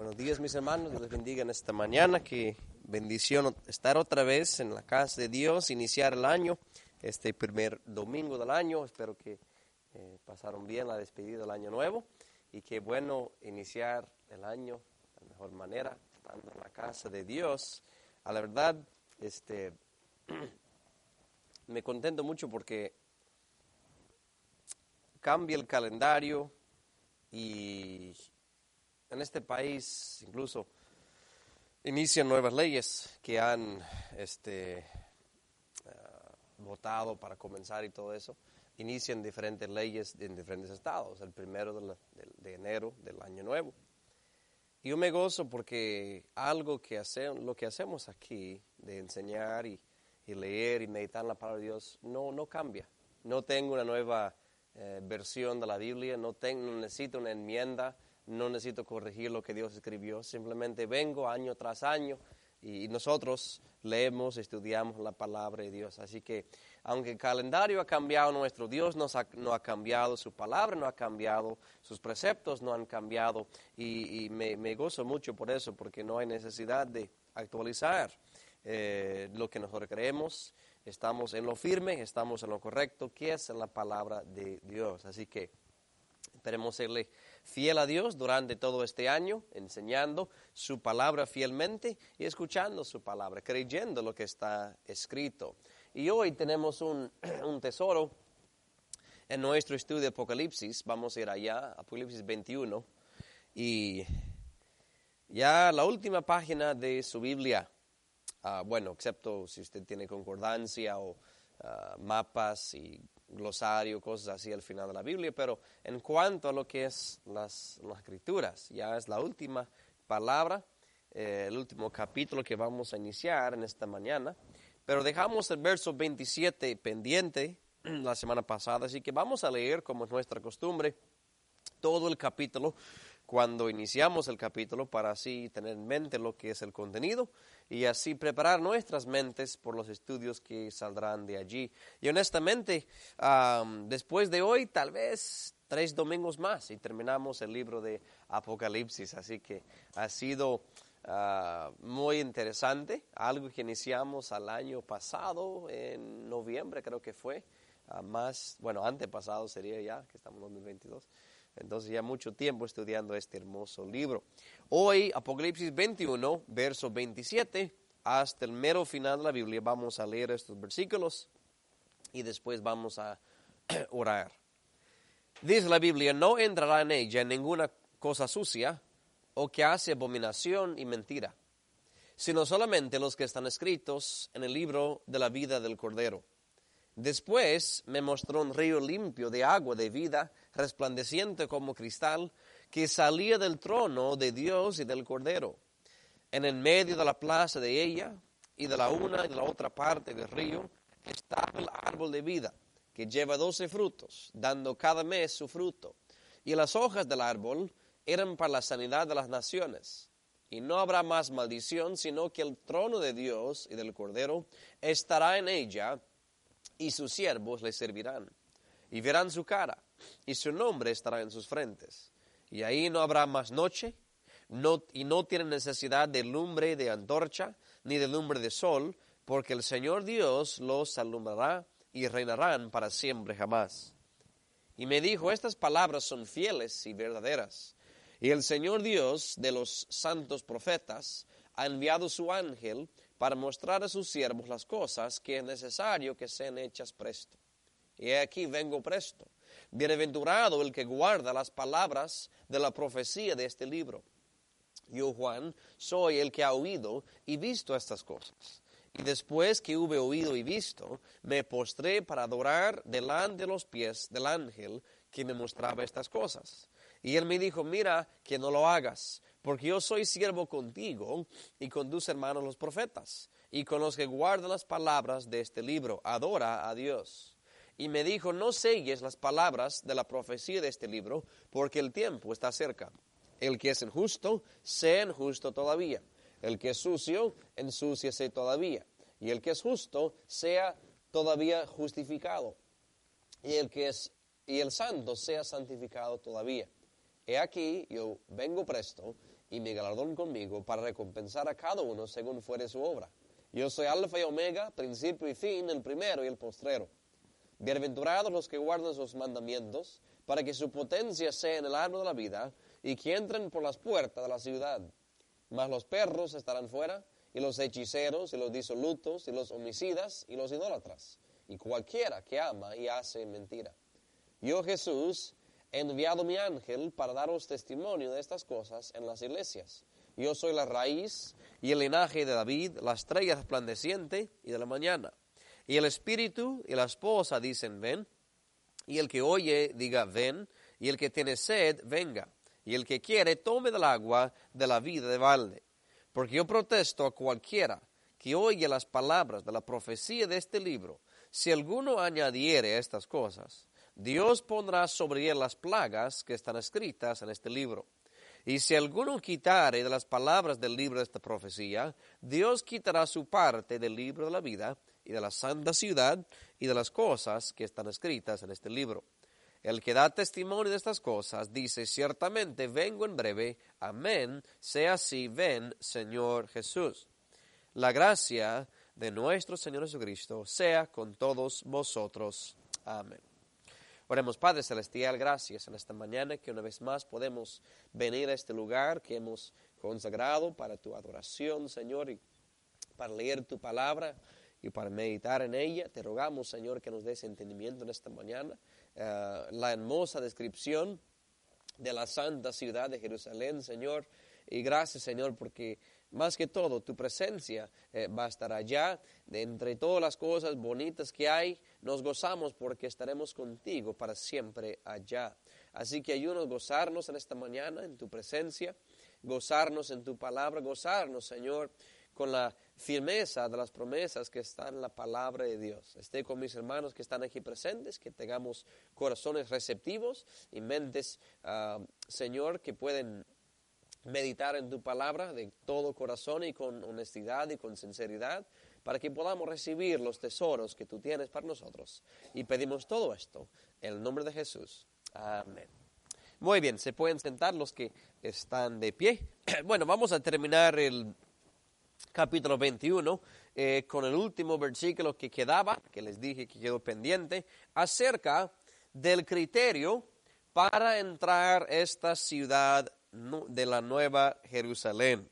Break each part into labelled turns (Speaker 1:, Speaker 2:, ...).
Speaker 1: Buenos días, mis hermanos. Dios les bendiga en esta mañana. Qué bendición estar otra vez en la casa de Dios, iniciar el año, este primer domingo del año. Espero que pasaron bien la despedida del año nuevo y qué bueno iniciar el año de la mejor manera, estando en la casa de Dios. A la verdad, me contento mucho porque cambia el calendario y en este país incluso inician nuevas leyes que han votado para comenzar y todo eso. Inician diferentes leyes en diferentes estados, el primero de enero del año nuevo. Y yo me gozo porque algo que lo que hacemos aquí, de enseñar y leer y meditar en la palabra de Dios, no cambia. No tengo una nueva versión de la Biblia, no necesito una enmienda, no necesito corregir lo que Dios escribió, simplemente vengo año tras año y nosotros leemos, estudiamos la palabra de Dios. Así que aunque el calendario ha cambiado, nuestro Dios no ha cambiado su palabra, no ha cambiado sus preceptos, no han cambiado y me gozo mucho por eso, porque no hay necesidad de actualizar lo que nosotros creemos. Estamos en lo firme, estamos en lo correcto, que es en la palabra de Dios. Así que esperemos serle fiel a Dios durante todo este año, enseñando su palabra fielmente y escuchando su palabra, creyendo lo que está escrito. Y hoy tenemos un tesoro en nuestro estudio de Apocalipsis. Vamos a ir allá, Apocalipsis 21, y ya la última página de su Biblia. Bueno, excepto si usted tiene concordancia o mapas y glosario, cosas así al final de la Biblia, pero en cuanto a lo que es las escrituras, ya es la última palabra, el último capítulo que vamos a iniciar en esta mañana, pero dejamos el verso 27 pendiente la semana pasada, así que vamos a leer, como es nuestra costumbre, todo el capítulo cuando iniciamos el capítulo, para así tener en mente lo que es el contenido y así preparar nuestras mentes por los estudios que saldrán de allí. Y honestamente, después de hoy, tal vez 3 domingos más y terminamos el libro de Apocalipsis. Así que ha sido muy interesante, algo que iniciamos al año pasado, en noviembre creo que fue, antepasado sería ya, que estamos en 2022. Entonces ya mucho tiempo estudiando este hermoso libro. Hoy, Apocalipsis 21, verso 27, hasta el mero final de la Biblia, vamos a leer estos versículos y después vamos a orar. Dice la Biblia: no entrará en ella ninguna cosa sucia o que hace abominación y mentira, sino solamente los que están escritos en el libro de la vida del Cordero. Después me mostró un río limpio de agua de vida, resplandeciente como cristal, que salía del trono de Dios y del Cordero. En el medio de la plaza de ella, y de la una y de la otra parte del río, estaba el árbol de vida, que lleva 12 frutos, dando cada mes su fruto. Y las hojas del árbol eran para la sanidad de las naciones. Y no habrá más maldición, sino que el trono de Dios y del Cordero estará en ella, y sus siervos le servirán, y verán su cara, y su nombre estará en sus frentes. Y ahí no habrá más noche, y no tienen necesidad de lumbre de antorcha, ni de lumbre de sol, porque el Señor Dios los alumbrará, y reinarán para siempre jamás. Y me dijo: estas palabras son fieles y verdaderas. Y el Señor Dios de los santos profetas ha enviado su ángel para mostrar a sus siervos las cosas que es necesario que sean hechas presto. Y he aquí vengo presto. Bienaventurado el que guarda las palabras de la profecía de este libro. Yo, Juan, soy el que ha oído y visto estas cosas. Y después que hube oído y visto, me postré para adorar delante de los pies del ángel que me mostraba estas cosas. Y él me dijo: mira que no lo hagas, porque yo soy siervo contigo y con tus hermanos los profetas, y con los que guardan las palabras de este libro. Adora a Dios. Y me dijo: no selles las palabras de la profecía de este libro, porque el tiempo está cerca. El que es injusto, sea injusto todavía. El que es sucio, ensúciese todavía. Y el que es justo, sea todavía justificado. Y el santo sea santificado todavía. He aquí, yo vengo presto, y mi galardón conmigo para recompensar a cada uno según fuere su obra. Yo soy Alfa y Omega, principio y fin, el primero y el postrero. Bienaventurados los que guardan sus mandamientos, para que su potencia sea en el árbol de la vida, y que entren por las puertas de la ciudad. Mas los perros estarán fuera, y los hechiceros, y los disolutos, y los homicidas, y los idólatras, y cualquiera que ama y hace mentira. Yo, Jesús, he enviado mi ángel para daros testimonio de estas cosas en las iglesias. Yo soy la raíz y el linaje de David, la estrella resplandeciente y de la mañana. Y el espíritu y la esposa dicen, ven. Y el que oye, diga, ven. Y el que tiene sed, venga. Y el que quiere, tome del agua de la vida de balde. Porque yo protesto a cualquiera que oye las palabras de la profecía de este libro. Si alguno añadiere estas cosas, Dios pondrá sobre él las plagas que están escritas en este libro. Y si alguno quitare de las palabras del libro de esta profecía, Dios quitará su parte del libro de la vida y de la santa ciudad y de las cosas que están escritas en este libro. El que da testimonio de estas cosas dice, ciertamente vengo en breve, amén, sea así, ven, Señor Jesús. La gracia de nuestro Señor Jesucristo sea con todos vosotros. Amén. Oremos, Padre Celestial, gracias en esta mañana que una vez más podemos venir a este lugar que hemos consagrado para tu adoración, Señor, y para leer tu palabra y para meditar en ella. Te rogamos, Señor, que nos des entendimiento en esta mañana. La hermosa descripción de la santa ciudad de Jerusalén, Señor, y gracias, Señor, porque más que todo tu presencia va a estar allá. De entre todas las cosas bonitas que hay, nos gozamos porque estaremos contigo para siempre allá. Así que ayúdanos a gozarnos en esta mañana en tu presencia, gozarnos en tu palabra, gozarnos, Señor, con la firmeza de las promesas que están en la palabra de Dios. Esté con mis hermanos que están aquí presentes, que tengamos corazones receptivos y mentes, Señor, que pueden meditar en tu palabra de todo corazón y con honestidad y con sinceridad, para que podamos recibir los tesoros que tú tienes para nosotros. Y pedimos todo esto en el nombre de Jesús. Amén. Muy bien, se pueden sentar los que están de pie. Bueno, vamos a terminar el capítulo 21 con el último versículo que quedaba, que les dije que quedó pendiente, acerca del criterio para entrar a esta ciudad de la Nueva Jerusalén.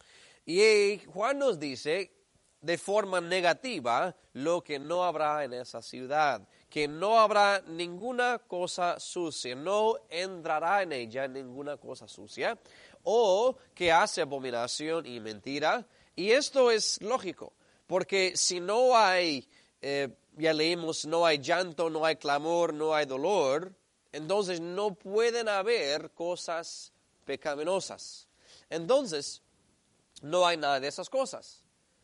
Speaker 1: Y Juan nos dice de forma negativa lo que no habrá en esa ciudad, que no habrá ninguna cosa sucia, no entrará en ella ninguna cosa sucia, o que hace abominación y mentira. Y esto es lógico, porque si no hay, ya leímos, no hay llanto, no hay clamor, no hay dolor, entonces no pueden haber cosas pecaminosas. Entonces, no hay nada de esas cosas.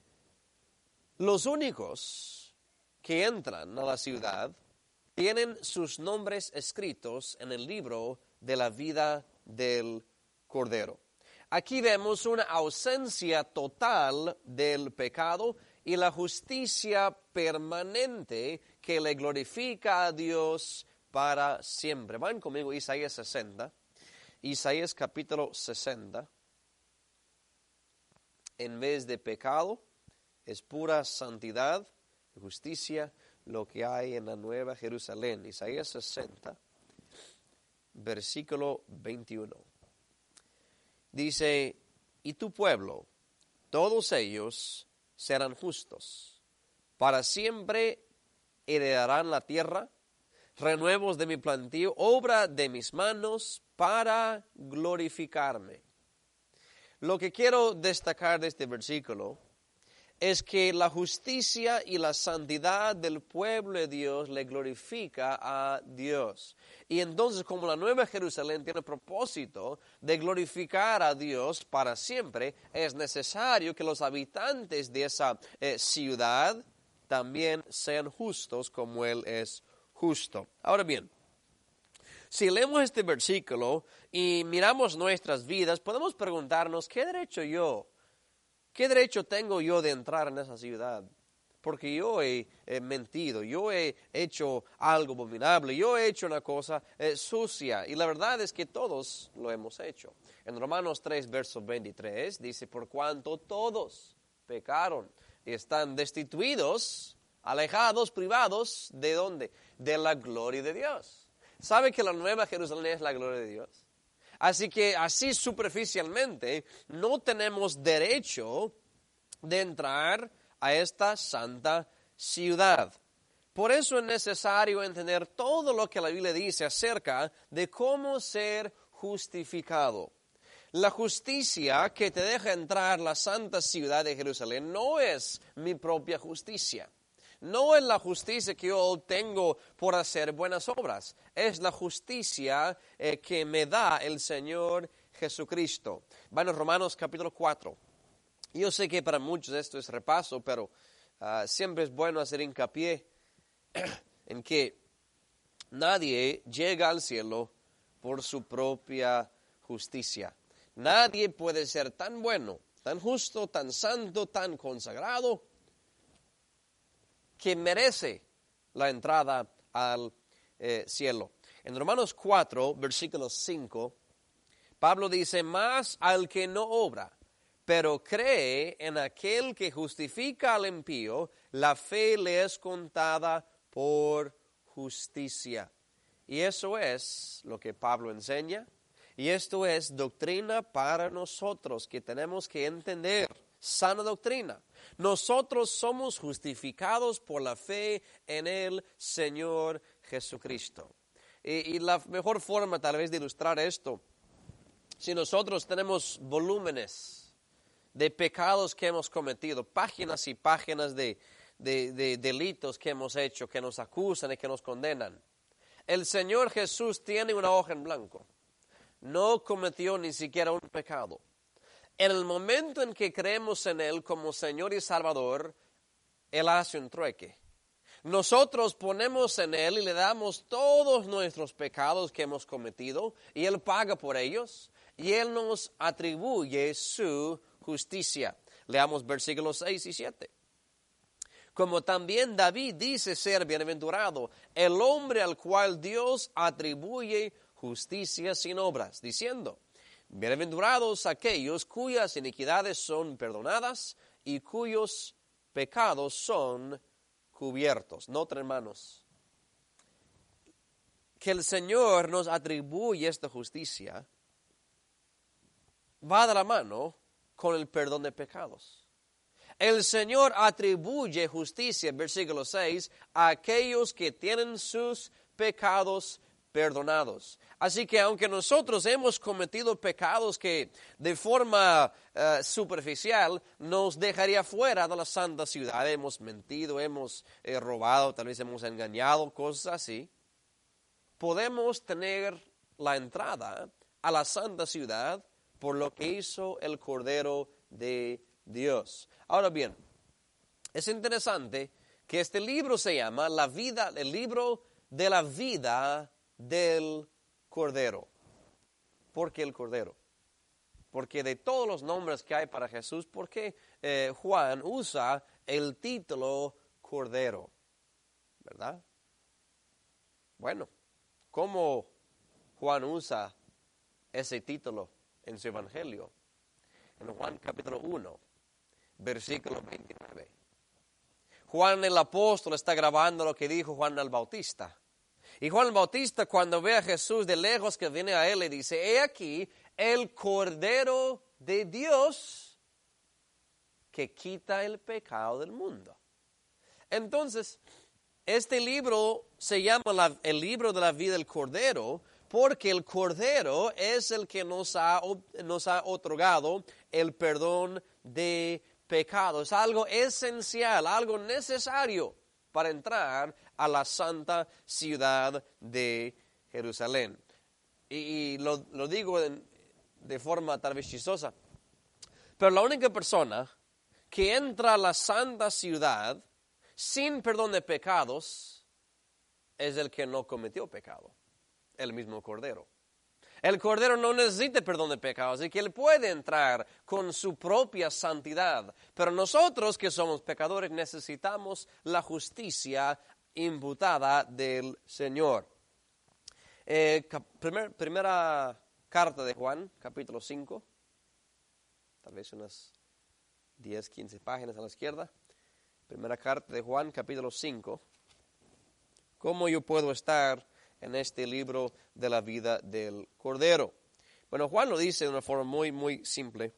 Speaker 1: Los únicos que entran a la ciudad tienen sus nombres escritos en el libro de la vida del Cordero. Aquí vemos una ausencia total del pecado y la justicia permanente que le glorifica a Dios para siempre. Van conmigo a Isaías 60. Isaías capítulo 60, en vez de pecado, es pura santidad y justicia lo que hay en la Nueva Jerusalén. Isaías 60, versículo 21. Dice, y tu pueblo, todos ellos serán justos, para siempre heredarán la tierra, renuevos de mi plantío, obra de mis manos, para glorificarme. Lo que quiero destacar de este versículo es que la justicia y la santidad del pueblo de Dios le glorifica a Dios. Y entonces, como la Nueva Jerusalén tiene el propósito de glorificar a Dios para siempre, es necesario que los habitantes de esa ciudad también sean justos como Él es justo. Ahora bien, si leemos este versículo y miramos nuestras vidas, podemos preguntarnos, ¿qué derecho tengo yo de entrar en esa ciudad? porque yo he mentido, yo he hecho algo abominable, yo he hecho una cosa sucia. Y la verdad es que todos lo hemos hecho. En Romanos 3, verso 23, dice, por cuanto todos pecaron y están destituidos, alejados, privados, ¿de dónde? De la gloria de Dios. ¿Sabe que la Nueva Jerusalén es la gloria de Dios? Así que así superficialmente no tenemos derecho de entrar a esta santa ciudad. Por eso es necesario entender todo lo que la Biblia dice acerca de cómo ser justificado. La justicia que te deja entrar a la santa ciudad de Jerusalén no es mi propia justicia. No es la justicia que yo obtengo por hacer buenas obras. Es la justicia que me da el Señor Jesucristo. Bueno, Romanos capítulo 4. Yo sé que para muchos esto es repaso, pero siempre es bueno hacer hincapié en que nadie llega al cielo por su propia justicia. Nadie puede ser tan bueno, tan justo, tan santo, tan consagrado, que merece la entrada al cielo. En Romanos 4, versículo 5, Pablo dice, mas al que no obra, pero cree en aquel que justifica al impío, la fe le es contada por justicia. Y eso es lo que Pablo enseña, y esto es doctrina para nosotros que tenemos que entender. Sana doctrina. Nosotros somos justificados por la fe en el Señor Jesucristo. Y la mejor forma tal vez de ilustrar esto, si nosotros tenemos volúmenes de pecados que hemos cometido, páginas y páginas de delitos que hemos hecho, que nos acusan y que nos condenan. El Señor Jesús tiene una hoja en blanco. No cometió ni siquiera un pecado. En el momento en que creemos en Él como Señor y Salvador, Él hace un trueque. Nosotros ponemos en Él y le damos todos nuestros pecados que hemos cometido y Él paga por ellos y Él nos atribuye su justicia. Leamos versículos 6 y 7. Como también David dice ser bienaventurado, el hombre al cual Dios atribuye justicia sin obras, diciendo, bienaventurados aquellos cuyas iniquidades son perdonadas y cuyos pecados son cubiertos. Noten, hermanos, que el Señor nos atribuye esta justicia va de la mano con el perdón de pecados. El Señor atribuye justicia, versículo 6, a aquellos que tienen sus pecados perdonados. Así que aunque nosotros hemos cometido pecados que de forma superficial nos dejaría fuera de la santa ciudad, hemos mentido, hemos robado, tal vez hemos engañado, cosas así, podemos tener la entrada a la santa ciudad por lo que hizo el Cordero de Dios. Ahora bien, es interesante que este libro se llama el libro de la vida del Cordero. ¿Por qué el Cordero? Porque de todos los nombres que hay para Jesús, ¿por qué Juan usa el título Cordero? ¿Verdad? Bueno, ¿cómo Juan usa ese título en su evangelio? En Juan capítulo 1, versículo 29. Juan el apóstol está grabando lo que dijo Juan el Bautista. Y Juan el Bautista, cuando ve a Jesús de lejos que viene a él, le dice, he aquí el Cordero de Dios que quita el pecado del mundo. Entonces, este libro se llama el libro de la vida del Cordero, porque el Cordero es el que nos ha otorgado el perdón de pecados. Algo esencial, algo necesario para entrar a la santa ciudad de Jerusalén. Y lo digo de forma tal vez chistosa, pero la única persona que entra a la santa ciudad sin perdón de pecados es el que no cometió pecado, el mismo Cordero. El Cordero no necesita perdón de pecados, así que Él puede entrar con su propia santidad. Pero nosotros que somos pecadores necesitamos la justicia imputada del Señor. Primera carta de Juan, capítulo 5, tal vez unas 10, 15 páginas a la izquierda. Primera carta de Juan, capítulo 5. ¿Cómo yo puedo estar en este libro de la vida del Cordero? Bueno, Juan lo dice de una forma muy, muy simple.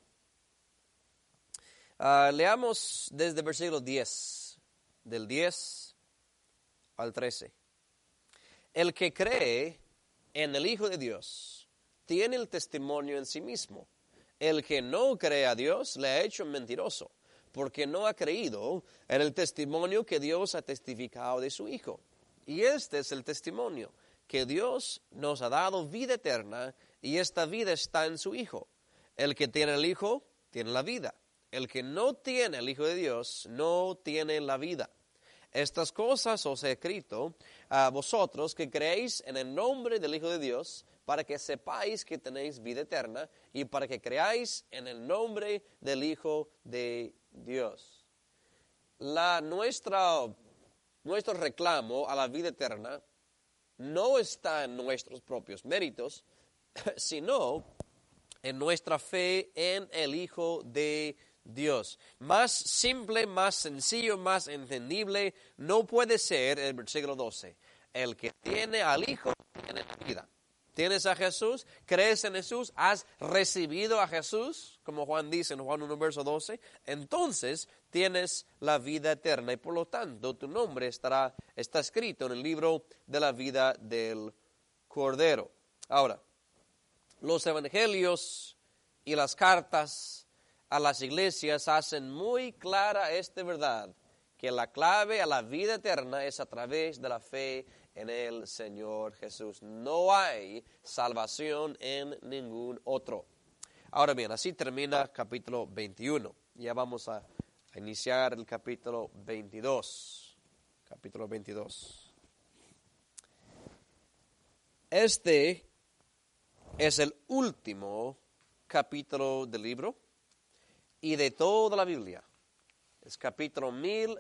Speaker 1: Leamos desde el versículo 10, del 10 al 13. El que cree en el Hijo de Dios tiene el testimonio en sí mismo. El que no cree a Dios le ha hecho mentiroso, porque no ha creído en el testimonio que Dios ha testificado de su Hijo. Y este es el testimonio, que Dios nos ha dado vida eterna, y esta vida está en su Hijo. El que tiene el Hijo, tiene la vida. El que no tiene el Hijo de Dios, no tiene la vida. Estas cosas os he escrito a vosotros que creéis en el nombre del Hijo de Dios, para que sepáis que tenéis vida eterna, y para que creáis en el nombre del Hijo de Dios. Nuestro reclamo a la vida eterna no está en nuestros propios méritos, sino en nuestra fe en el Hijo de Dios. Más simple, más sencillo, más entendible no puede ser el versículo 12. El que tiene al Hijo tiene la vida. ¿Tienes a Jesús? ¿Crees en Jesús? ¿Has recibido a Jesús? Como Juan dice en Juan 1, verso 12. Entonces tienes la vida eterna y por lo tanto tu nombre está escrito en el libro de la vida del Cordero. Ahora, los evangelios y las cartas a las iglesias hacen muy clara esta verdad, que la clave a la vida eterna es a través de la fe en el Señor Jesús. No hay salvación en ningún otro. Ahora bien, así termina capítulo 21. Ya vamos a iniciar el capítulo 22. Capítulo 22. Este es el último capítulo del libro y de toda la Biblia. Es capítulo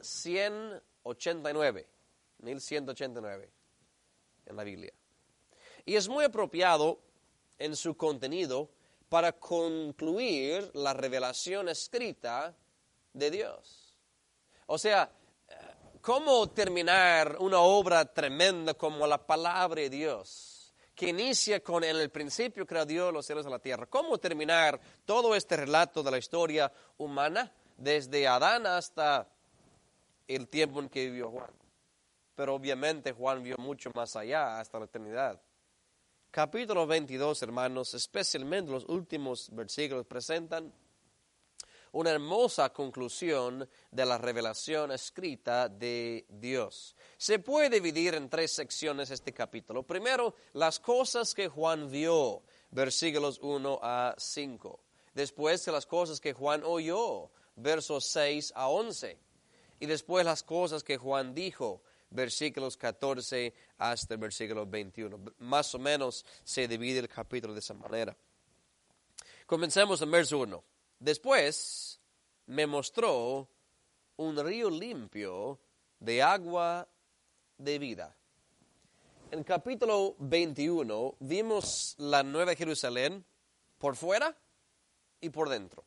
Speaker 1: 1189. 1189 en la Biblia. Y es muy apropiado en su contenido para concluir la revelación escrita de Dios. O sea, ¿cómo terminar una obra tremenda como la palabra de Dios, que inicia con en el principio creó Dios los cielos y la tierra? ¿Cómo terminar todo este relato de la historia humana desde Adán hasta el tiempo en que vivió Juan? Pero obviamente Juan vio mucho más allá, hasta la eternidad. Capítulo 22, hermanos, especialmente los últimos versículos, presentan una hermosa conclusión de la revelación escrita de Dios. Se puede dividir en 3 secciones este capítulo. Primero, las cosas que Juan vio, versículos 1 a 5. Después, las cosas que Juan oyó, versos 6 a 11. Y después, las cosas que Juan dijo, versículos 14 hasta el versículo 21. Más o menos se divide el capítulo de esa manera. Comencemos en verso 1. Después me mostró un río limpio de agua de vida. En capítulo 21 vimos la Nueva Jerusalén por fuera y por dentro.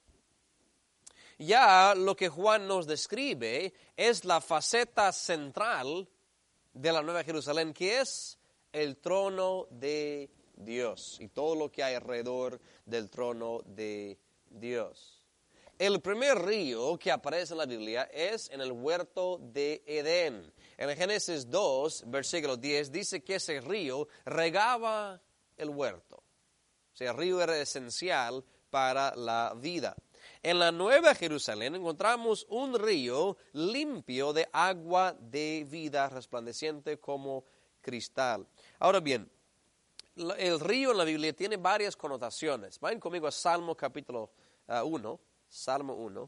Speaker 1: Ya lo que Juan nos describe es la faceta central de la Nueva Jerusalén, que es el trono de Dios y todo lo que hay alrededor del trono de Dios. El primer río que aparece en la Biblia es en el huerto de Edén. En Génesis 2, versículo 10, dice que ese río regaba el huerto. O sea, el río era esencial para la vida. En la Nueva Jerusalén encontramos un río limpio de agua de vida, resplandeciente como cristal. Ahora bien, el río en la Biblia tiene varias connotaciones. Vayan conmigo a Salmo capítulo 1. Salmo 1.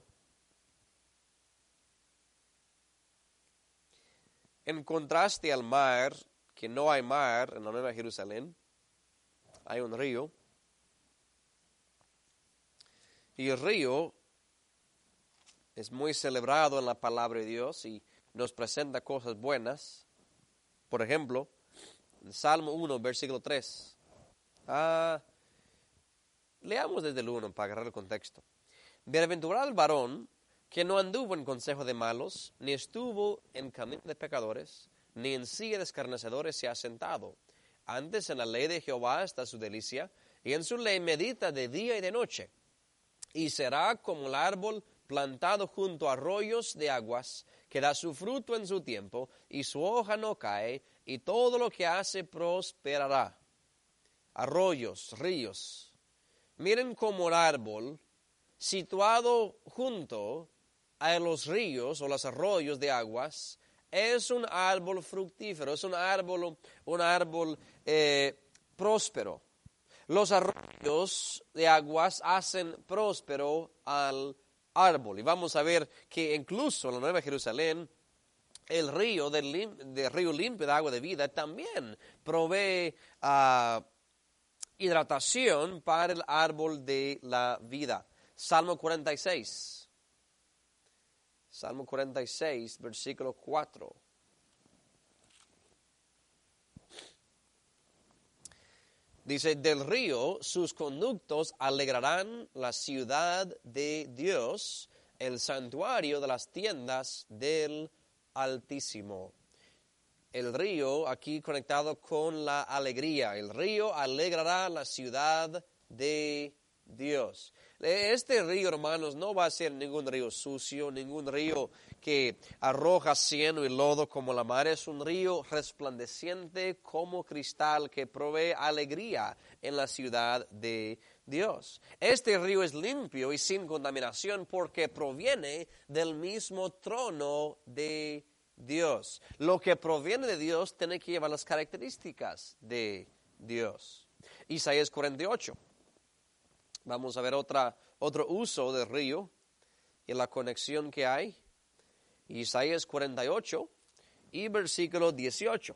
Speaker 1: En contraste al mar, que no hay mar en la Nueva Jerusalén, hay un río. Y el río es muy celebrado en la palabra de Dios y nos presenta cosas buenas. Por ejemplo, en Salmo 1, versículo 3. Leamos desde el 1 para agarrar el contexto. Bienaventurado el varón que no anduvo en consejo de malos, ni estuvo en camino de pecadores, ni en silla de escarnecedores se ha sentado. Antes en la ley de Jehová está su delicia, y en su ley medita de día y de noche. Y será como el árbol plantado junto a arroyos de aguas, que da su fruto en su tiempo, y su hoja no cae, y todo lo que hace prosperará. Arroyos, ríos. Miren como el árbol situado junto a los ríos o los arroyos de aguas es un árbol fructífero, es un árbol próspero. Los arroyos de aguas hacen próspero al árbol. Y vamos a ver que incluso en la Nueva Jerusalén, el río del río limpio de agua de vida también provee hidratación para el árbol de la vida. Salmo 46. Salmo 46, versículo 4. Dice, del río sus conductos alegrarán la ciudad de Dios, el santuario de las tiendas del Altísimo. El río aquí conectado con la alegría. El río alegrará la ciudad de Dios. Este río, hermanos, no va a ser ningún río sucio, ningún río que arroja cieno y lodo como la mar. Es un río resplandeciente como cristal que provee alegría en la ciudad de Dios. Este río es limpio y sin contaminación porque proviene del mismo trono de Dios. Lo que proviene de Dios tiene que llevar las características de Dios. Isaías 48. Vamos a ver otro uso del río y la conexión que hay. Isaías 48 y versículo 18.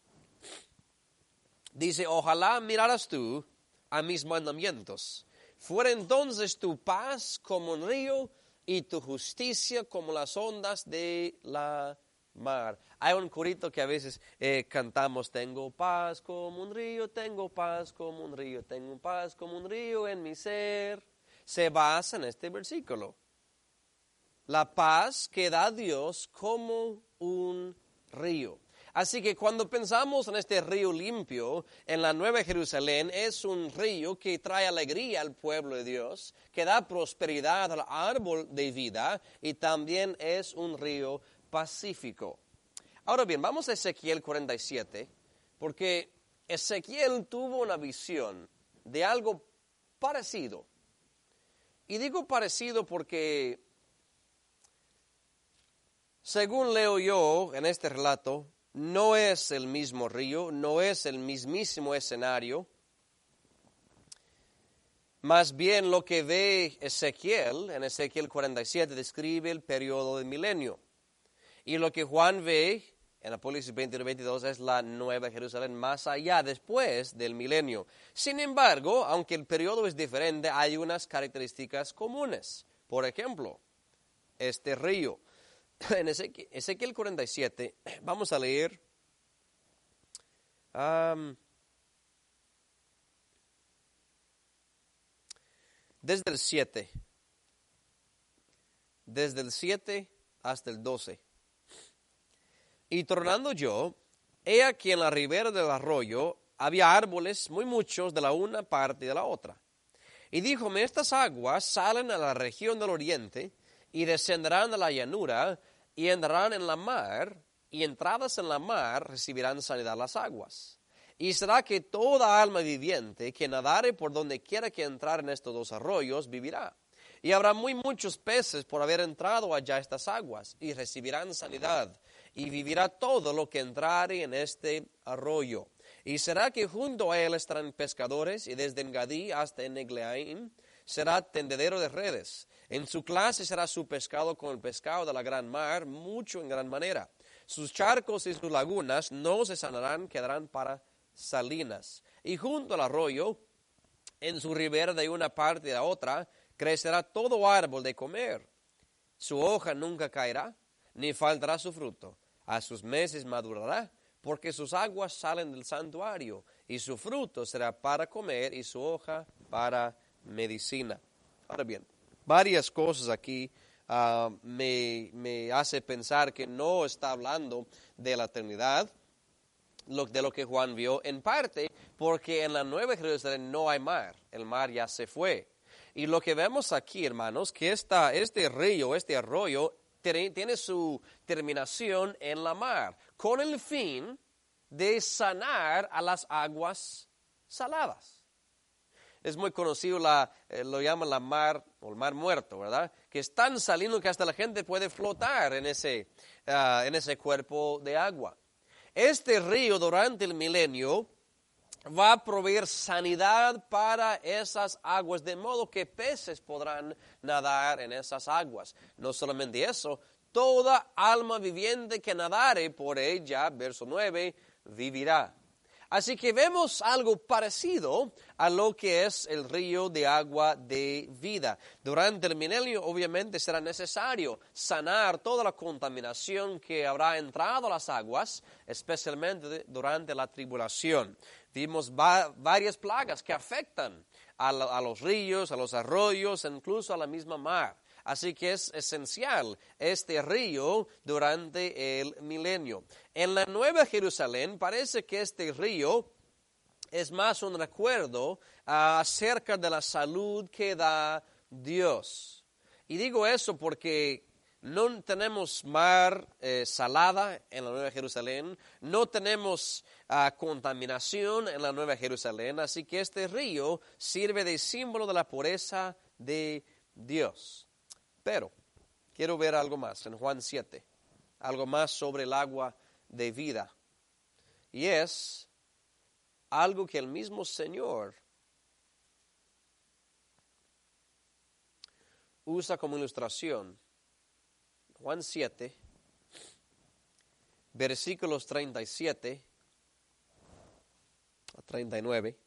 Speaker 1: Dice, ojalá miraras tú a mis mandamientos. Fuera entonces tu paz como un río y tu justicia como las ondas de la mar. Hay un corito que a veces cantamos, tengo paz como un río, tengo paz como un río, tengo paz como un río en mi ser. Se basa en este versículo. La paz que da Dios como un río. Así que cuando pensamos en este río limpio en la Nueva Jerusalén, es un río que trae alegría al pueblo de Dios, que da prosperidad al árbol de vida y también es un río pacífico. Ahora bien, vamos a Ezequiel 47, porque Ezequiel tuvo una visión de algo parecido. Y digo parecido porque, según leo yo en este relato, no es el mismo río, no es el mismísimo escenario. Más bien lo que ve Ezequiel, en Ezequiel 47, describe el periodo del milenio. Y lo que Juan ve en Apocalipsis 21-22 es la Nueva Jerusalén más allá, después del milenio. Sin embargo, aunque el periodo es diferente, hay unas características comunes. Por ejemplo, este río. En Ezequiel 47, vamos a leer desde el 7. Desde el 7 hasta el 12. Y tornando yo, he aquí en la ribera del arroyo había árboles muy muchos de la una parte y de la otra. Y díjome, estas aguas salen a la región del oriente y descenderán a la llanura y entrarán en la mar, y entradas en la mar recibirán sanidad las aguas. Y será que toda alma viviente que nadare por donde quiera que entrar en estos dos arroyos vivirá. Y habrá muy muchos peces por haber entrado allá estas aguas, y recibirán sanidad, y vivirá todo lo que entrare en este arroyo. Y será que junto a él estarán pescadores, y desde Engadí hasta Eneglaim será tendedero de redes. En su clase será su pescado con el pescado de la gran mar, mucho en gran manera. Sus charcos y sus lagunas no se sanarán, quedarán para salinas. Y junto al arroyo, en su ribera de una parte y de la otra, crecerá todo árbol de comer. Su hoja nunca caerá, ni faltará su fruto. A sus meses madurará, porque sus aguas salen del santuario, y su fruto será para comer, y su hoja para medicina. Ahora bien, varias cosas aquí me hace pensar que no está hablando de la eternidad, de lo que Juan vio, en parte porque en la Nueva Jerusalén no hay mar, el mar ya se fue. Y lo que vemos aquí, hermanos, que este río, este arroyo, tiene su terminación en la mar, con el fin de sanar a las aguas saladas. Es muy conocido, lo llaman la mar, o el mar muerto, ¿verdad? Que es tan salino que hasta la gente puede flotar en ese cuerpo de agua. Este río durante el milenio va a proveer sanidad para esas aguas, de modo que peces podrán nadar en esas aguas. No solamente eso, toda alma viviente que nadare por ella, verso 9, vivirá. Así que vemos algo parecido a lo que es el río de agua de vida. Durante el milenio, obviamente, será necesario sanar toda la contaminación que habrá entrado a las aguas, especialmente durante la tribulación. Vimos varias plagas que afectan a los ríos, a los arroyos, incluso a la misma mar. Así que es esencial este río durante el milenio. En la Nueva Jerusalén parece que este río es más un recuerdo acerca de la salud que da Dios. Y digo eso porque no tenemos mar salada en la Nueva Jerusalén, no tenemos contaminación en la Nueva Jerusalén, así que este río sirve de símbolo de la pureza de Dios. Pero quiero ver algo más en Juan 7, algo más sobre el agua de vida. Y es algo que el mismo Señor usa como ilustración. Juan 7, versículos 37 a 39.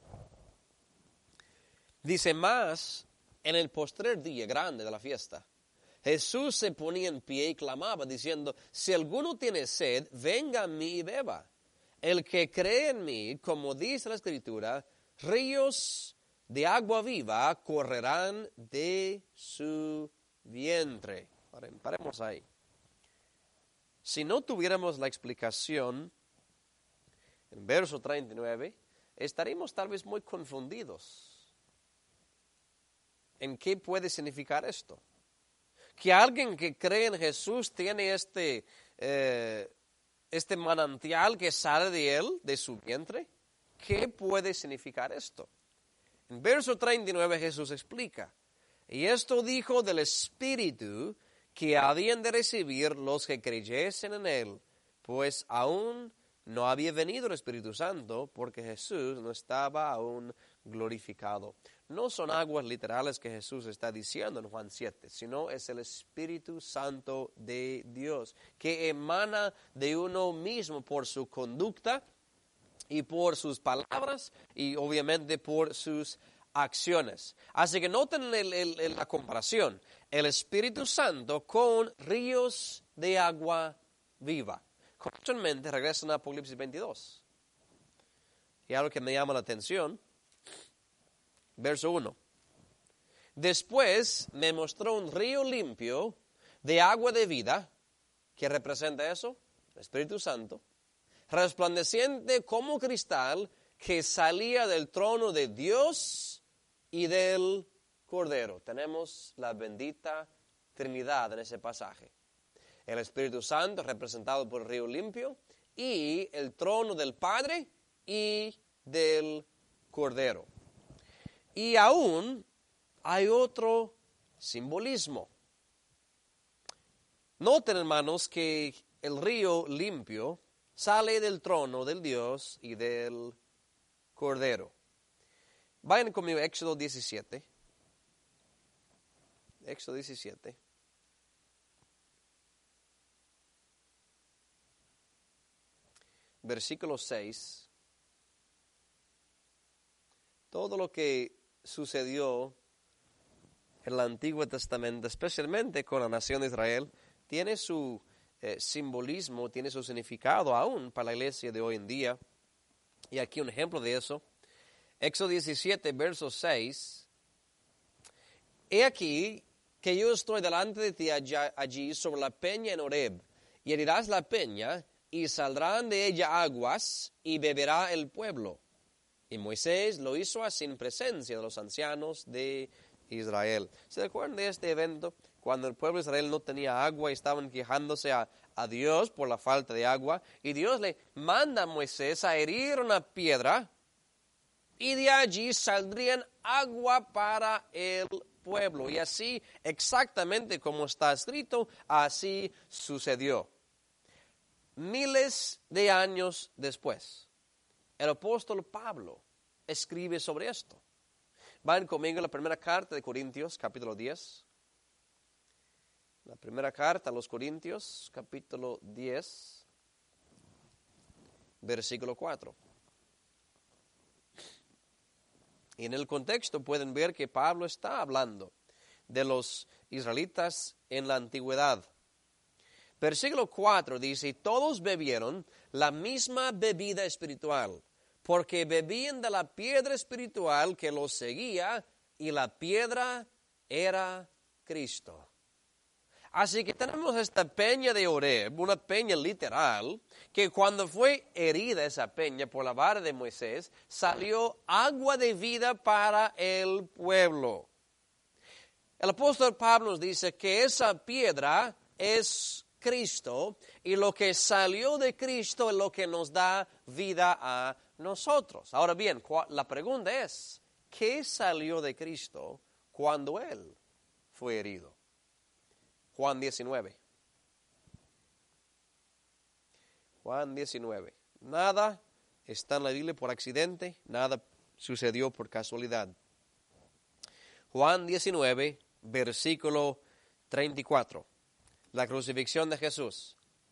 Speaker 1: Dice, más en el postrer día grande de la fiesta, Jesús se ponía en pie y clamaba diciendo, si alguno tiene sed, venga a mí y beba. El que cree en mí, como dice la Escritura, ríos de agua viva correrán de su vientre. Paremos ahí. Si no tuviéramos la explicación en verso 39, estaríamos tal vez muy confundidos. ¿En qué puede significar esto? Que alguien que cree en Jesús tiene este manantial que sale de él, de su vientre. ¿Qué puede significar esto? En verso 39 Jesús explica, y esto dijo del Espíritu que habían de recibir los que creyesen en él, pues aún no había venido el Espíritu Santo, porque Jesús no estaba aún glorificado. No son aguas literales que Jesús está diciendo en Juan 7, sino es el Espíritu Santo de Dios, que emana de uno mismo por su conducta y por sus palabras y obviamente por sus acciones. Así que noten la comparación, el Espíritu Santo con ríos de agua viva. Constantemente regresan a Apocalipsis 22. Y algo que me llama la atención, verso 1. Después me mostró un río limpio de agua de vida, que representa eso, el Espíritu Santo, resplandeciente como cristal, que salía del trono de Dios y del Cordero. Tenemos la bendita Trinidad en ese pasaje. El Espíritu Santo representado por el río limpio y el trono del Padre y del Cordero. Y aún hay otro simbolismo. Noten, hermanos, que el río limpio sale del trono del Dios y del Cordero. Vayan conmigo a Éxodo 17. Éxodo 17. Versículo 6. Todo lo que sucedió en el Antiguo Testamento, especialmente con la nación de Israel, tiene su simbolismo, tiene su significado aún para la iglesia de hoy en día. Y aquí un ejemplo de eso. Éxodo 17, verso 6. He aquí que yo estoy delante de ti allí sobre la peña en Horeb, y herirás la peña, y saldrán de ella aguas, y beberá el pueblo. Y Moisés lo hizo así en presencia de los ancianos de Israel. ¿Se acuerdan de este evento? Cuando el pueblo de Israel no tenía agua y estaban quejándose a Dios por la falta de agua, y Dios le manda a Moisés a herir una piedra, y de allí saldrían agua para el pueblo. Y así, exactamente como está escrito, así sucedió. Miles de años después, el apóstol Pablo escribe sobre esto. Van conmigo a la primera carta de Corintios, capítulo 10. La primera carta a los Corintios, capítulo 10, versículo 4. Y en el contexto pueden ver que Pablo está hablando de los israelitas en la antigüedad. Versículo 4 dice, todos bebieron la misma bebida espiritual, porque bebían de la piedra espiritual que los seguía, y la piedra era Cristo. Así que tenemos esta peña de Horeb, una peña literal, que cuando fue herida esa peña por la vara de Moisés, salió agua de vida para el pueblo. El apóstol Pablo nos dice que esa piedra es Cristo, y lo que salió de Cristo es lo que nos da vida a nosotros. Ahora bien, la pregunta es, ¿qué salió de Cristo cuando Él fue herido? Juan 19. Juan 19. Nada está en la Biblia por accidente, nada sucedió por casualidad. Juan 19, versículo 34. La crucifixión de Jesús.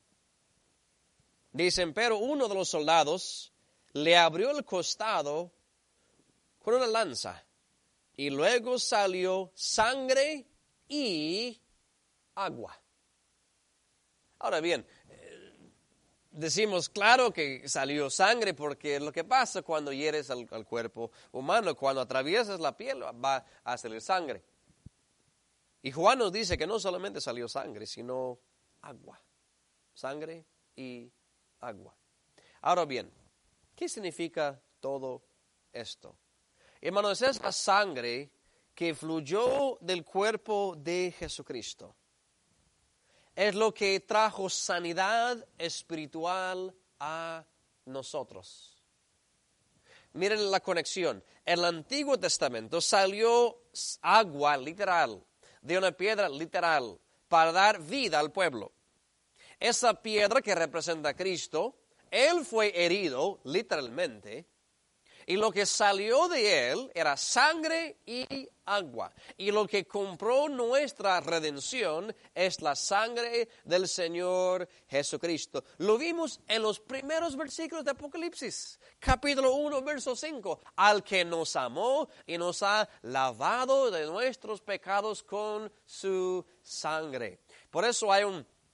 Speaker 1: Dicen, pero uno de los soldados le abrió el costado con una lanza, y luego salió sangre y agua. Ahora bien, decimos claro que salió sangre porque lo que pasa cuando hieres al cuerpo humano, cuando atraviesas la piel va a salir sangre. Y Juan nos dice que no solamente salió sangre, sino agua. Sangre y agua. Ahora bien, ¿qué significa todo esto? Hermanos, es la sangre que fluyó del cuerpo de Jesucristo. Es lo que trajo sanidad espiritual a nosotros. Miren la conexión. En el Antiguo Testamento salió agua literal, de una piedra literal, para dar vida al pueblo. Esa piedra que representa a Cristo, Él fue herido literalmente, y lo que salió de Él era sangre y agua. Y lo que compró nuestra redención es la sangre del Señor Jesucristo. Lo vimos en los primeros versículos de Apocalipsis, capítulo 1, verso 5. Al que nos amó y nos ha lavado de nuestros pecados con su sangre. Por eso hay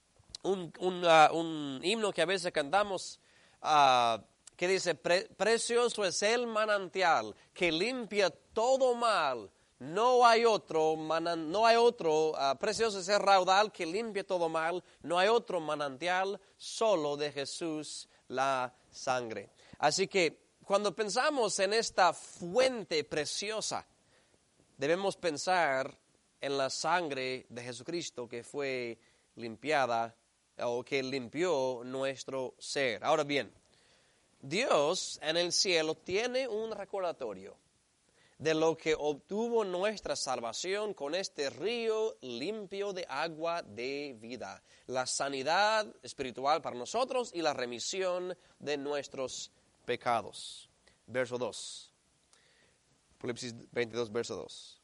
Speaker 1: un himno que a veces cantamos, que dice, precioso es el manantial que limpia todo mal. No hay otro, precioso es el raudal que limpia todo mal. No hay otro manantial, solo de Jesús la sangre. Así que cuando pensamos en esta fuente preciosa, debemos pensar en la sangre de Jesucristo que fue limpiada o que limpió nuestro ser. Ahora bien, Dios en el cielo tiene un recordatorio de lo que obtuvo nuestra salvación con este río limpio de agua de vida. La sanidad espiritual para nosotros y la remisión de nuestros pecados. Verso 2. Apocalipsis 22, verso 2.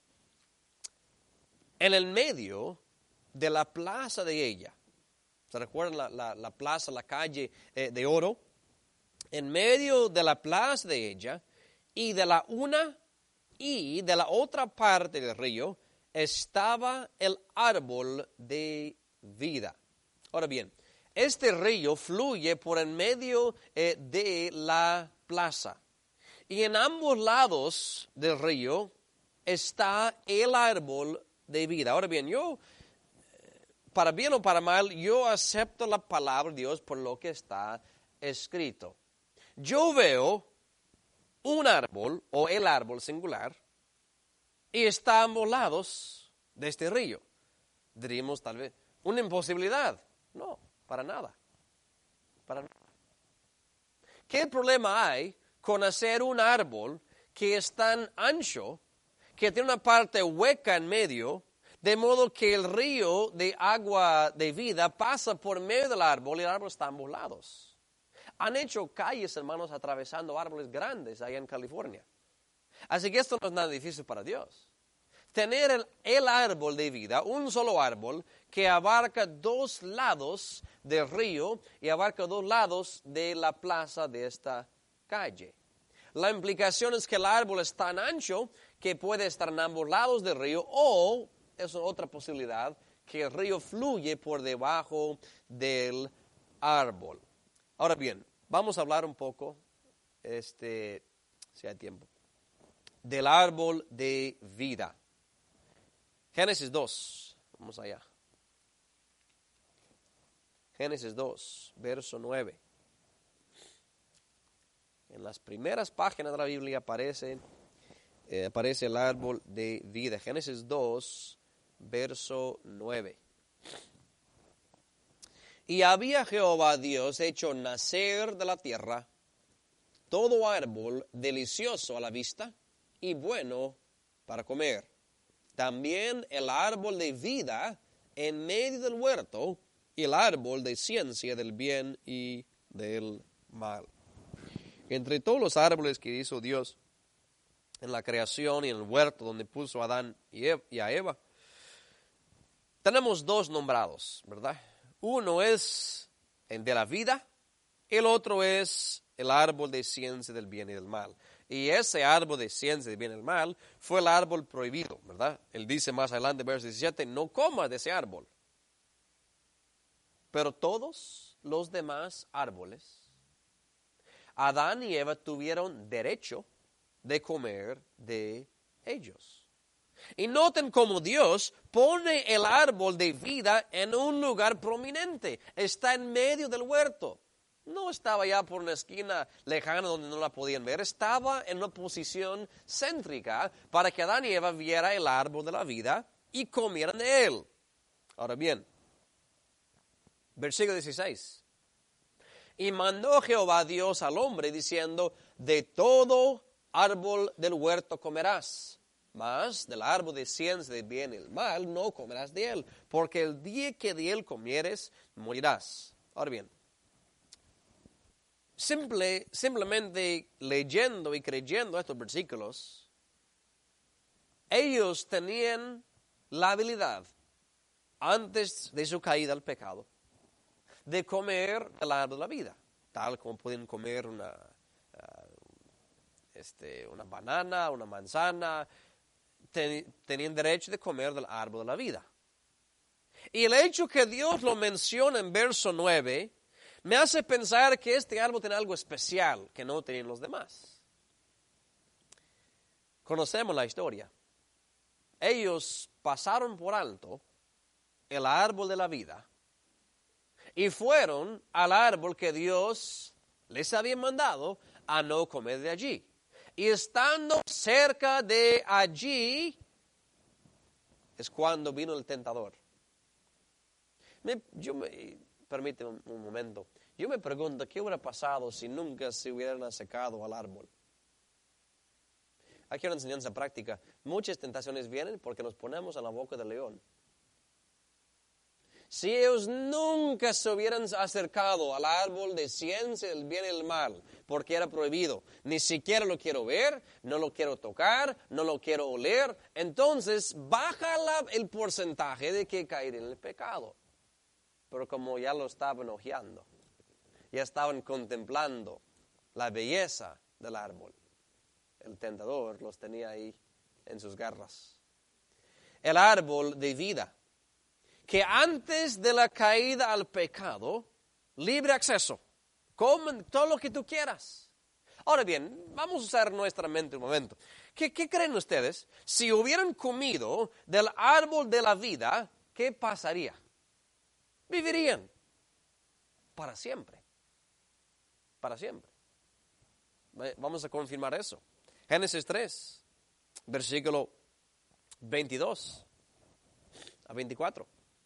Speaker 1: En el medio de la plaza de ella, ¿se recuerdan la plaza, la calle de oro? En medio de la plaza de ella y de la una y de la otra parte del río estaba el árbol de vida. Ahora bien, este río fluye por en medio de la plaza. Y en ambos lados del río está el árbol de vida. Ahora bien, yo, para bien o para mal, yo acepto la palabra de Dios por lo que está escrito. Yo veo un árbol, o el árbol singular, y está a ambos lados de este río. Diríamos tal vez, una imposibilidad. No, para nada. Para nada. ¿Qué problema hay con hacer un árbol que es tan ancho, que tiene una parte hueca en medio, de modo que el río de agua de vida pasa por medio del árbol y el árbol está a ambos lados? Han hecho calles, hermanos, atravesando árboles grandes allá en California. Así que esto no es nada difícil para Dios. Tener el árbol de vida, un solo árbol, que abarca 2 lados del río y abarca 2 lados de la plaza de esta calle. La implicación es que el árbol es tan ancho que puede estar en ambos lados del río, o es otra posibilidad, que el río fluye por debajo del árbol. Ahora bien, vamos a hablar un poco, si hay tiempo, del árbol de vida. Génesis 2, vamos allá. Génesis 2, verso 9. En las primeras páginas de la Biblia aparece el árbol de vida. Génesis 2, verso 9. Y había Jehová Dios hecho nacer de la tierra todo árbol delicioso a la vista y bueno para comer. También el árbol de vida en medio del huerto y el árbol de ciencia del bien y del mal. Entre todos los árboles que hizo Dios en la creación y en el huerto donde puso a Adán y a Eva, tenemos 2 nombrados, ¿verdad? Uno es el de la vida, el otro es el árbol de ciencia del bien y del mal. Y ese árbol de ciencia del bien y del mal fue el árbol prohibido, ¿verdad? Él dice más adelante, verso 17, no comas de ese árbol. Pero todos los demás árboles, Adán y Eva tuvieron derecho de comer de ellos. Y noten cómo Dios pone el árbol de vida en un lugar prominente. Está en medio del huerto. No estaba ya por una esquina lejana donde no la podían ver. Estaba en una posición céntrica para que Adán y Eva vieran el árbol de la vida y comieran de él. Ahora bien, versículo 16. Y mandó Jehová Dios al hombre diciendo, de todo árbol del huerto comerás, mas del árbol de ciencia del bien y el mal no comerás de él, porque el día que de él comieres, morirás. Ahora bien, simplemente leyendo y creyendo estos versículos, ellos tenían la habilidad, antes de su caída al pecado, de comer el árbol de la vida, tal como pueden comer una banana, una manzana. Tenían derecho de comer del árbol de la vida. Y el hecho que Dios lo menciona en verso 9 me hace pensar que este árbol tiene algo especial que no tenían los demás. Conocemos la historia. Ellos pasaron por alto el árbol de la vida y fueron al árbol que Dios les había mandado a no comer de allí. Y estando cerca de allí es cuando vino el tentador. Permíteme un momento. Yo me pregunto, ¿qué hubiera pasado si nunca se hubieran acercado al árbol? Aquí una enseñanza práctica. Muchas tentaciones vienen porque nos ponemos en la boca del león. Si ellos nunca se hubieran acercado al árbol de ciencia del bien y el mal, porque era prohibido, ni siquiera lo quiero ver, no lo quiero tocar, no lo quiero oler, entonces baja el porcentaje de que caer en el pecado. Pero como ya lo estaban ojeando, ya estaban contemplando la belleza del árbol, el tentador los tenía ahí en sus garras. el árbol de vida, que antes de la caída al pecado, libre acceso, comen todo lo que tú quieras. Ahora bien, vamos a usar nuestra mente un momento. ¿Qué creen ustedes? Si hubieran comido del árbol de la vida, ¿qué pasaría? Vivirían para siempre. Para siempre. Vamos a confirmar eso. Génesis 3, versículo 22 a 24.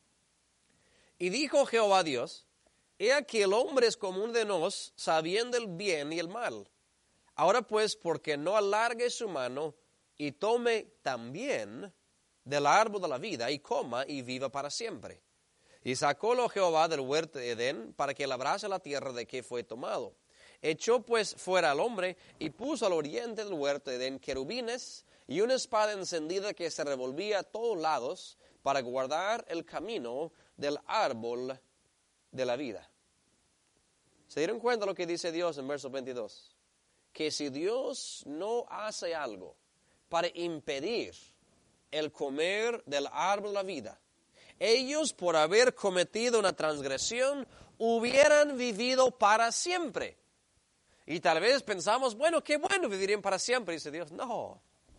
Speaker 1: Y dijo Jehová Dios: he aquí el hombre es como uno de nos, sabiendo el bien y el mal. Ahora pues, porque no alargue su mano y tome también del árbol de la vida y coma y viva para siempre. Y sacólo Jehová del huerto de Edén para que labrase la tierra de que fue tomado. Echó pues fuera al hombre y puso al oriente del huerto de Edén querubines y una espada encendida que se revolvía a todos lados para guardar el camino del árbol de la vida. ¿Se dieron cuenta lo que dice Dios en verso 22? Que si Dios no hace algo para impedir el comer del árbol de la vida, ellos por haber cometido una transgresión hubieran vivido para siempre. Y tal vez pensamos, bueno, qué bueno, vivirían para siempre. Dice Dios, no.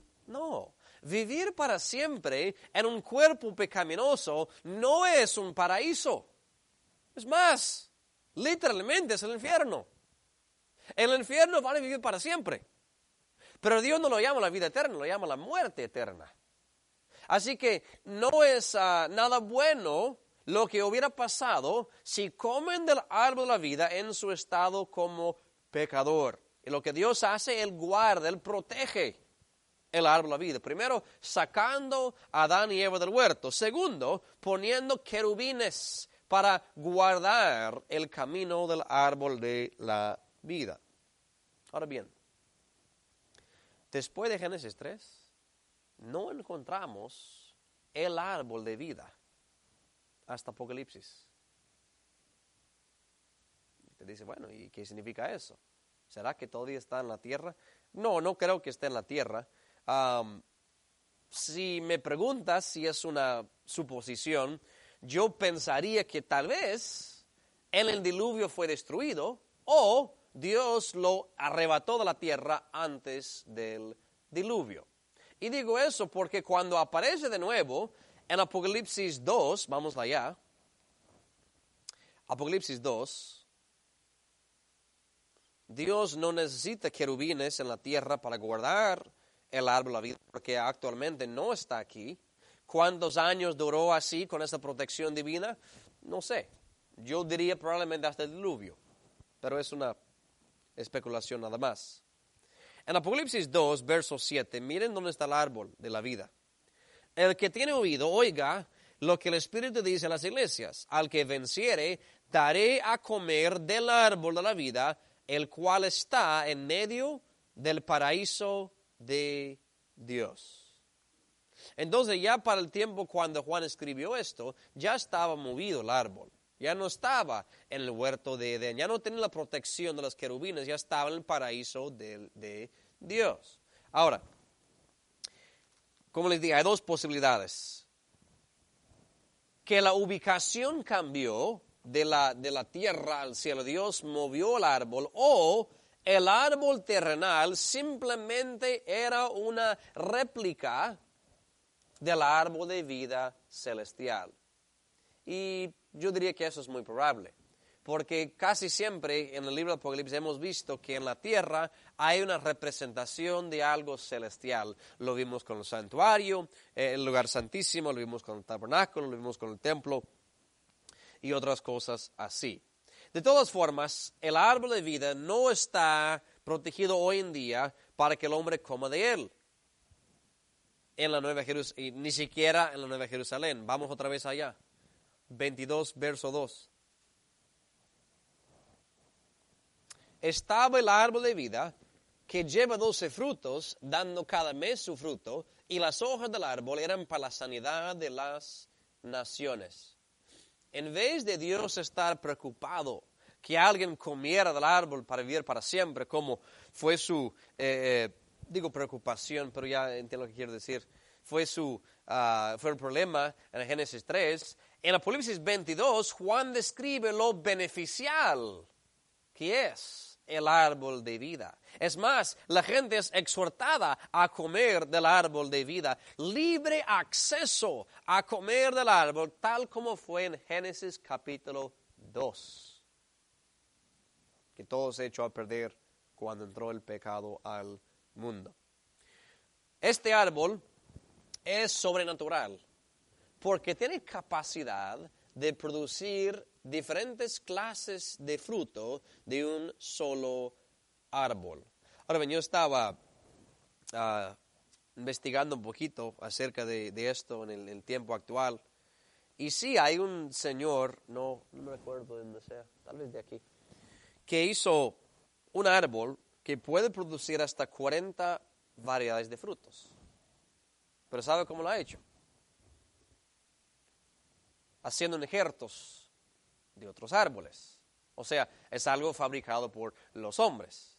Speaker 1: Vivir para siempre en un cuerpo pecaminoso no es un paraíso. Es más, literalmente es el infierno. En el infierno van a vivir para siempre. Pero Dios no lo llama la vida eterna, lo llama la muerte eterna. Así que no es nada bueno lo que hubiera pasado si comen del árbol de la vida en su estado como pecador. Y lo que Dios hace, Él guarda, Él protege el árbol de la vida. Primero, sacando a Adán y Eva del huerto. Segundo, poniendo querubines para guardar el camino del árbol de la vida. Ahora bien, después de Génesis 3, no encontramos el árbol de vida hasta Apocalipsis. Te dice, bueno, ¿y qué significa eso? ¿Será que todavía está en la tierra? No creo que esté en la tierra. Si me preguntas si es una suposición, yo pensaría que tal vez en el diluvio fue destruido o Dios lo arrebató de la tierra antes del diluvio. Y digo eso porque cuando aparece de nuevo en Apocalipsis 2, vamos allá, Apocalipsis 2, Dios no necesita querubines en la tierra para guardar el árbol de la vida, porque actualmente no está aquí. ¿Cuántos años duró así con esa protección divina? No sé. Yo diría probablemente hasta el diluvio, pero es una especulación nada más. En Apocalipsis 2, verso 7, miren dónde está el árbol de la vida. El que tiene oído, oiga lo que el Espíritu dice a las iglesias. Al que venciere, daré a comer del árbol de la vida, el cual está en medio del paraíso de Dios. Entonces ya para el tiempo cuando Juan escribió esto, ya estaba movido el árbol. Ya no estaba en el huerto de Edén, ya no tenía la protección de los querubines, ya estaba en el paraíso de Dios. Ahora, como les dije, hay dos posibilidades. Que la ubicación cambió de la tierra al cielo, Dios movió el árbol, o el árbol terrenal simplemente era una réplica del árbol de vida celestial. Y yo diría que eso es muy probable, porque casi siempre en el libro de Apocalipsis hemos visto que en la tierra hay una representación de algo celestial. Lo vimos con el santuario, el lugar santísimo, lo vimos con el tabernáculo, lo vimos con el templo y otras cosas así. De todas formas, el árbol de vida no está protegido hoy en día para que el hombre coma de él. En la Nueva Jerusalén, ni siquiera en la Nueva Jerusalén. Vamos otra vez allá. 22, verso 2. Estaba el árbol de vida que lleva 12 frutos, dando cada mes su fruto, y las hojas del árbol eran para la sanidad de las naciones. En vez de Dios estar preocupado que alguien comiera del árbol para vivir para siempre, como fue su, digo preocupación, pero ya entiendo lo que quiero decir, fue su fue el problema en Génesis 3. En Apocalipsis 22, Juan describe lo beneficial que es el árbol de vida. Es más, la gente es exhortada a comer del árbol de vida, libre acceso a comer del árbol, tal como fue en Génesis capítulo 2, que todo se echó a perder cuando entró el pecado al mundo. Este árbol es sobrenatural porque tiene capacidad de producir diferentes clases de fruto de un solo árbol. Ahora bien, yo estaba investigando un poquito acerca de esto en el tiempo actual. Y sí, hay un señor, no me recuerdo de dónde sea, tal vez de aquí, que hizo un árbol que puede producir hasta 40 variedades de frutos. Pero ¿sabe cómo lo ha hecho? Haciendo injertos de otros árboles. O sea, es algo fabricado por los hombres.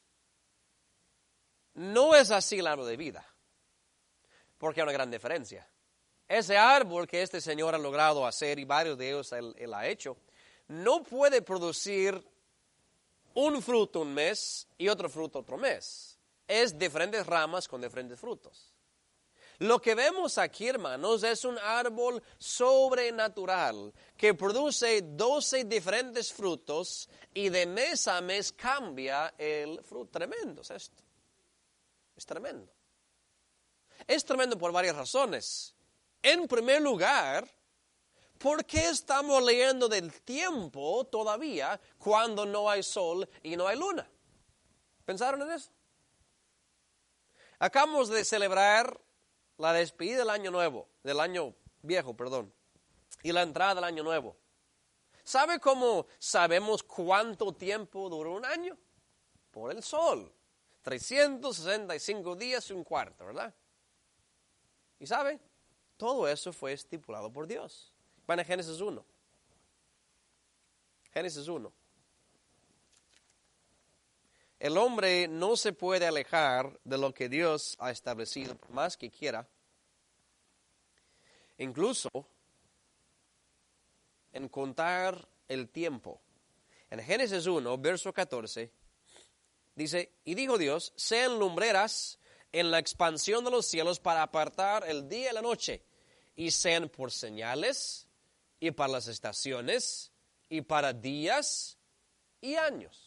Speaker 1: No es así el árbol de vida, porque hay una gran diferencia. Ese árbol que este señor ha logrado hacer, y varios de ellos él ha hecho, no puede producir un fruto un mes y otro fruto otro mes. Es diferentes ramas con diferentes frutos. Lo que vemos aquí, hermanos, es un árbol sobrenatural que produce 12 diferentes frutos y de mes a mes cambia el fruto. Tremendo es esto. Es tremendo. Es tremendo por varias razones. En primer lugar, ¿por qué estamos leyendo del tiempo todavía cuando no hay sol y no hay luna? ¿Pensaron en eso? Acabamos de celebrar la despedida del año nuevo, del año viejo, perdón, y la entrada del año nuevo. ¿Sabe cómo sabemos cuánto tiempo duró un año? Por el sol. 365 días y un cuarto, ¿verdad? ¿Y sabe? Todo eso fue estipulado por Dios. Van a Génesis 1. Génesis 1. El hombre no se puede alejar de lo que Dios ha establecido, más que quiera. Incluso en contar el tiempo. En Génesis 1, verso 14, dice, y dijo Dios, sean lumbreras en la expansión de los cielos para apartar el día y la noche, y sean por señales, y para las estaciones, y para días y años.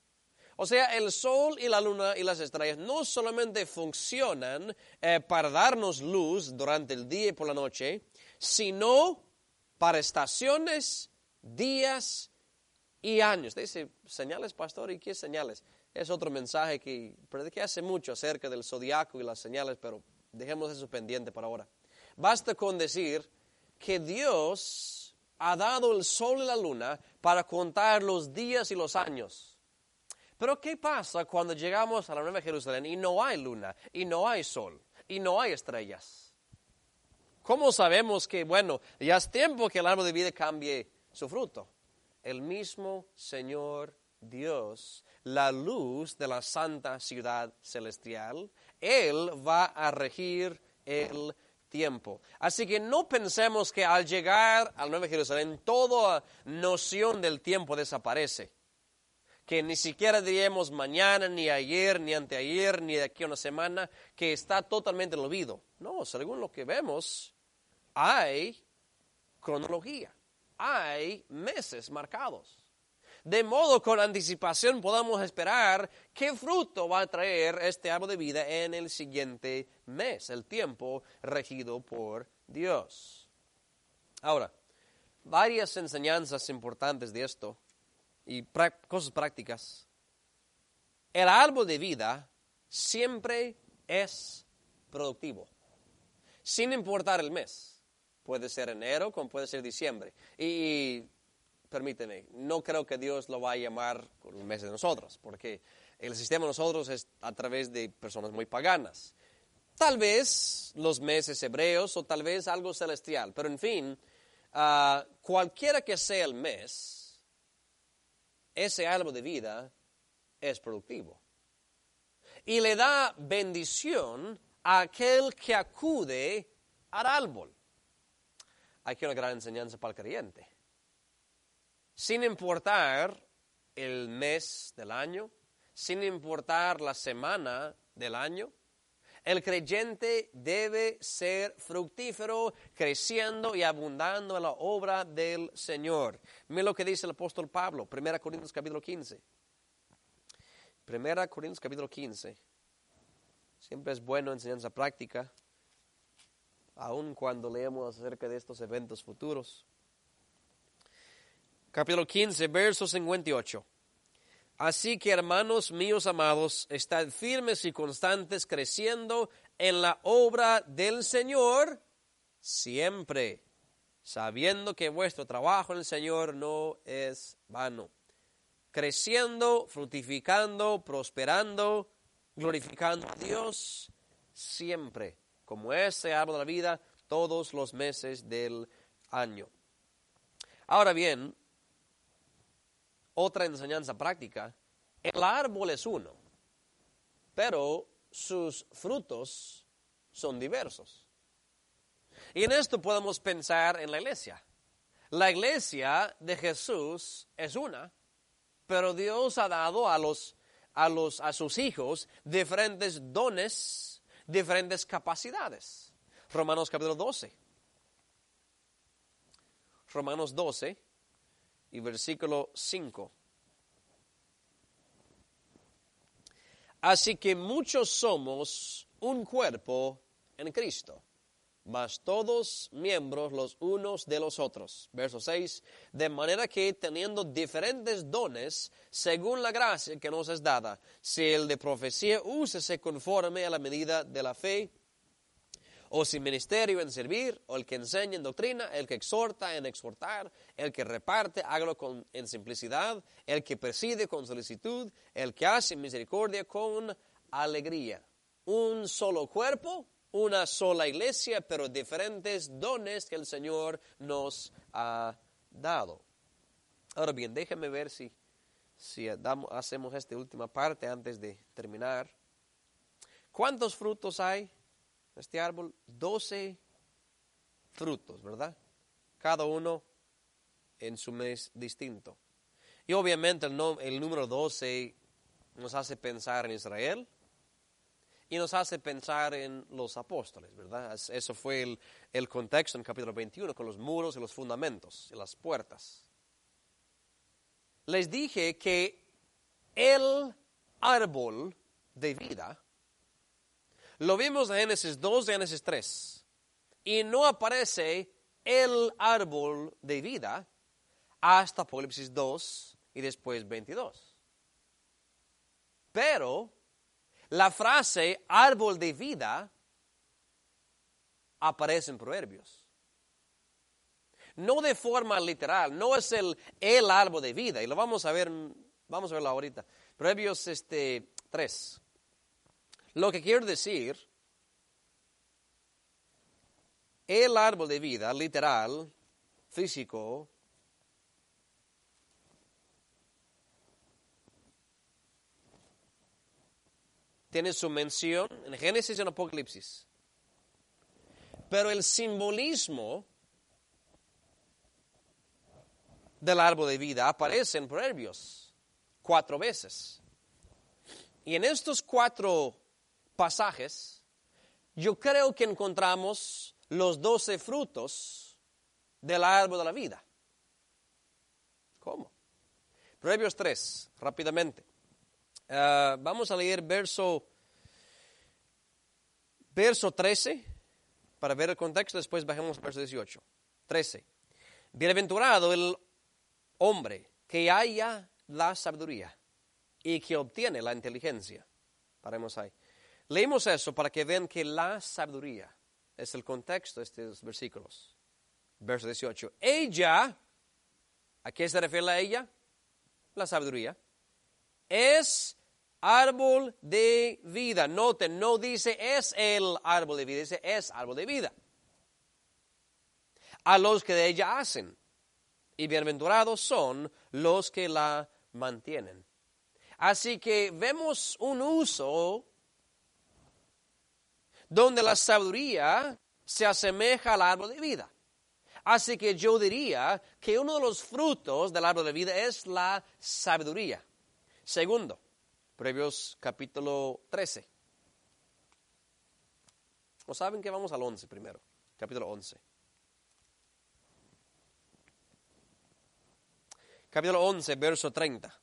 Speaker 1: O sea, el sol y la luna y las estrellas no solamente funcionan para darnos luz durante el día y por la noche, sino para estaciones, días y años. Dice, señales, pastor, ¿y qué señales? Es otro mensaje que prediqué hace mucho acerca del zodiaco y las señales, pero dejemos eso pendiente para ahora. Basta con decir que Dios ha dado el sol y la luna para contar los días y los años. Pero ¿qué pasa cuando llegamos a la Nueva Jerusalén y no hay luna, y no hay sol, y no hay estrellas? ¿Cómo sabemos que, ya es tiempo que el árbol de vida cambie su fruto? El mismo Señor Dios, la luz de la santa ciudad celestial, Él va a regir el tiempo. Así que no pensemos que al llegar a la Nueva Jerusalén toda noción del tiempo desaparece. Que ni siquiera diríamos mañana, ni ayer, ni anteayer, ni de aquí a una semana, que está totalmente en el olvido. No, según lo que vemos, hay cronología, hay meses marcados. De modo con anticipación podamos esperar qué fruto va a traer este árbol de vida en el siguiente mes, el tiempo regido por Dios. Ahora, varias enseñanzas importantes de esto. Y cosas prácticas. El árbol de vida siempre es productivo, sin importar el mes. Puede ser enero como puede ser diciembre. Y permíteme, no creo que Dios lo va a llamar con el mes de nosotros, porque el sistema de nosotros es a través de personas muy paganas. Tal vez los meses hebreos o tal vez algo celestial, pero en fin, cualquiera que sea el mes, ese árbol de vida es productivo. Y le da bendición a aquel que acude al árbol. Aquí una gran enseñanza para el creyente. Sin importar el mes del año, sin importar la semana del año, el creyente debe ser fructífero, creciendo y abundando en la obra del Señor. Mira lo que dice el apóstol Pablo, 1 Corintios capítulo 15. 1 Corintios capítulo 15. Siempre es bueno enseñanza práctica, aun cuando leemos acerca de estos eventos futuros. Capítulo 15, verso 58. Así que, hermanos míos amados, estad firmes y constantes, creciendo en la obra del Señor, siempre, sabiendo que vuestro trabajo en el Señor no es vano. Creciendo, fructificando, prosperando, glorificando a Dios, siempre, como ese árbol de la vida, todos los meses del año. Ahora bien, otra enseñanza práctica, el árbol es uno, pero sus frutos son diversos. Y en esto podemos pensar en la iglesia. La iglesia de Jesús es una, pero Dios ha dado a sus hijos diferentes dones, diferentes capacidades. Romanos capítulo 12. Romanos 12. Y versículo 5. Así que muchos somos un cuerpo en Cristo, mas todos miembros los unos de los otros. Verso 6. De manera que teniendo diferentes dones, según la gracia que nos es dada, si el de profecía úsese conforme a la medida de la fe, o si ministerio en servir, o el que enseña en doctrina, el que exhorta en exhortar, el que reparte, hágalo en simplicidad, el que preside con solicitud, el que hace misericordia con alegría. Un solo cuerpo, una sola iglesia, pero diferentes dones que el Señor nos ha dado. Ahora bien, déjenme ver si hacemos esta última parte antes de terminar. ¿Cuántos frutos hay? Este árbol, 12 frutos, ¿verdad? Cada uno en su mes distinto. Y obviamente el número 12 nos hace pensar en Israel y nos hace pensar en los apóstoles, ¿verdad? Eso fue el contexto en capítulo 21 con los muros y los fundamentos y las puertas. Les dije que el árbol de vida lo vimos en Génesis 2 y Génesis 3. Y no aparece el árbol de vida hasta Apocalipsis 2 y después 22. Pero la frase árbol de vida aparece en Proverbios. No de forma literal, no es el árbol de vida. Y lo vamos a verlo ahorita. Proverbios 3. Lo que quiero decir, el árbol de vida, literal, físico, tiene su mención en Génesis y en Apocalipsis. Pero el simbolismo del árbol de vida aparece en Proverbios 4 veces. Y en estos 4 pasajes, yo creo que encontramos los 12 frutos del árbol de la vida. ¿Cómo? Proverbios 3, rápidamente. Vamos a leer verso 13, para ver el contexto, después bajemos al verso 18. 13. Bienaventurado el hombre que haya la sabiduría y que obtiene la inteligencia. Paremos ahí. Leímos eso para que vean que la sabiduría es el contexto de estos versículos. Verso 18. Ella, ¿a qué se refiere a ella? La sabiduría. Es árbol de vida. Noten, no dice es el árbol de vida, dice es árbol de vida. A los que de ella hacen. Y bienaventurados son los que la mantienen. Así que vemos un uso donde la sabiduría se asemeja al árbol de vida. Así que yo diría que uno de los frutos del árbol de vida es la sabiduría. Segundo, Proverbios capítulo 13. ¿O saben que vamos al 11 primero? Capítulo 11. Capítulo 11, verso 30.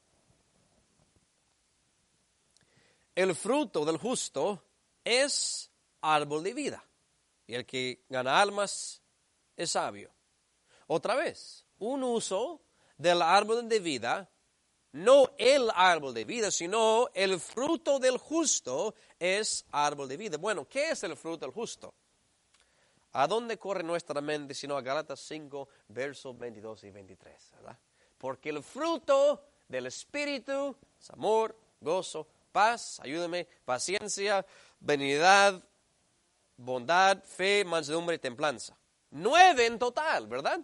Speaker 1: El fruto del justo es árbol de vida, y el que gana almas es sabio. Otra vez, un uso del árbol de vida, no el árbol de vida, sino el fruto del justo es árbol de vida. Bueno, ¿qué es el fruto del justo? ¿A dónde corre nuestra mente sino a Gálatas 5, versos 22 y 23, ¿verdad? Porque el fruto del Espíritu es amor, gozo, paz, ayúdame, paciencia, benignidad, bondad, fe, mansedumbre y templanza. 9 en total, ¿verdad?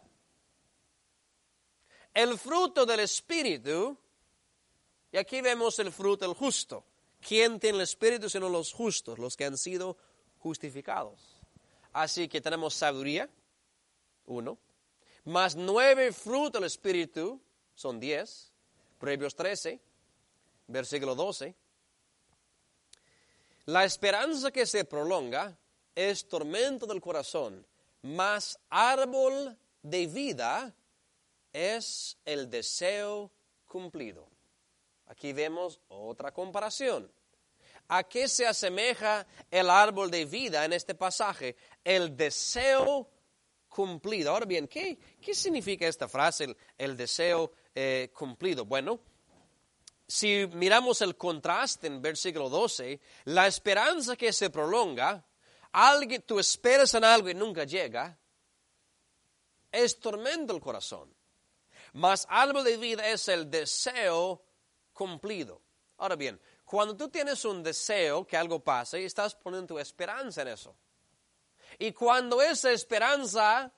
Speaker 1: El fruto del Espíritu, y aquí vemos el fruto del justo. ¿Quién tiene el Espíritu sino los justos, los que han sido justificados? Así que tenemos sabiduría, 1, más 9 frutos del Espíritu, son 10, Proverbios 13, versículo 12. La esperanza que se prolonga es tormento del corazón, mas árbol de vida es el deseo cumplido. Aquí vemos otra comparación. ¿A qué se asemeja el árbol de vida en este pasaje? El deseo cumplido. Ahora bien, ¿qué significa esta frase, el deseo cumplido? Bueno, si miramos el contraste en versículo 12, la esperanza que se prolonga, tú esperas en algo y nunca llega, es tormento el corazón. Mas árbol de vida es el deseo cumplido. Ahora bien, cuando tú tienes un deseo que algo pase, estás poniendo tu esperanza en eso. Y cuando esa esperanza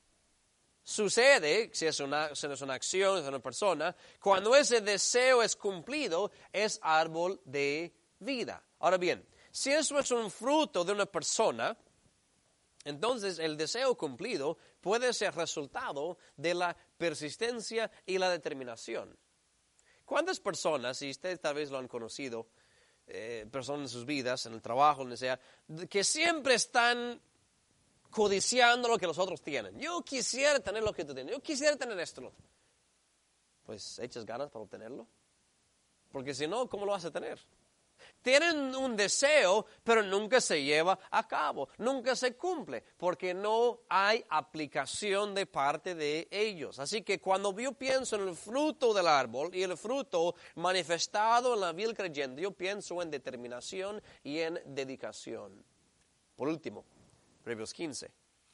Speaker 1: sucede, si es una acción, si es una persona, cuando ese deseo es cumplido, es árbol de vida. Ahora bien, si eso es un fruto de una persona, entonces el deseo cumplido puede ser resultado de la persistencia y la determinación. ¿Cuántas personas, y ustedes tal vez lo han conocido, personas en sus vidas, en el trabajo, donde sea, que siempre están codiciando lo que los otros tienen? Yo quisiera tener lo que tú tienes, yo quisiera tener esto. Lo otro. Pues echas ganas para obtenerlo, porque si no, ¿cómo lo vas a tener? Tienen un deseo, pero nunca se lleva a cabo, nunca se cumple, porque no hay aplicación de parte de ellos. Así que cuando yo pienso en el fruto del árbol y el fruto manifestado en la vida del creyente, yo pienso en determinación y en dedicación. Por último, Proverbios 15.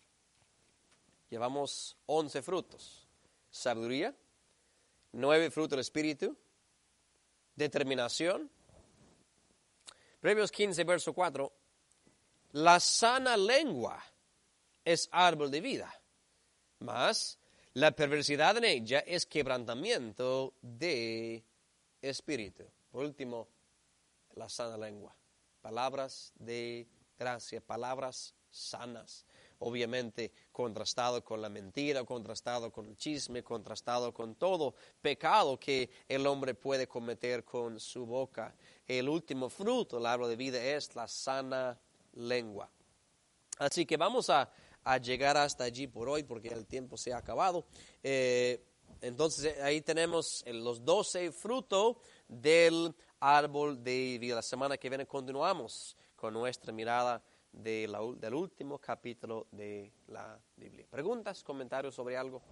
Speaker 1: Llevamos 11 frutos. Sabiduría, 9 frutos del Espíritu, determinación. Proverbios 15, verso 4, la sana lengua es árbol de vida, mas la perversidad en ella es quebrantamiento de espíritu. Por último, la sana lengua, palabras de gracia, palabras sanas. Obviamente contrastado con la mentira, contrastado con el chisme, contrastado con todo pecado que el hombre puede cometer con su boca. El último fruto del árbol de vida es la sana lengua. Así que vamos a llegar hasta allí por hoy porque el tiempo se ha acabado. Entonces ahí tenemos los 12 frutos del árbol de vida. La semana que viene continuamos con nuestra mirada del último capítulo de la Biblia. ¿Preguntas, comentarios sobre algo?